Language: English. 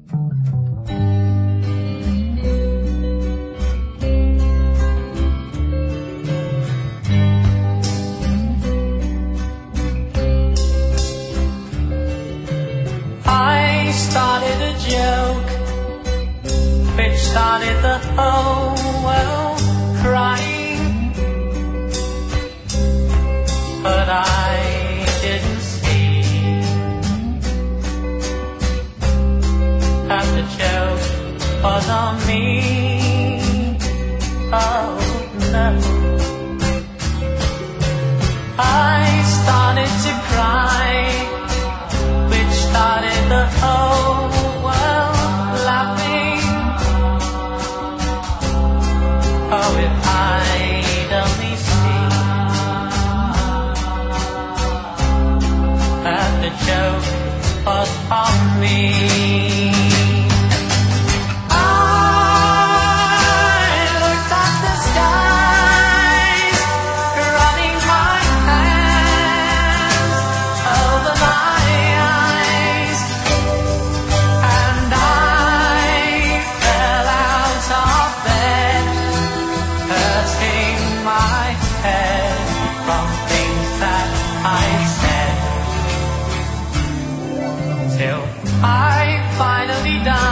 I started a joke which started the whole world crying, but I didn't see that the joke was on me. Oh no, I started to cry, which started the whole world laughing. Oh, if I'd only seen that the joke was on me. Till I finally died.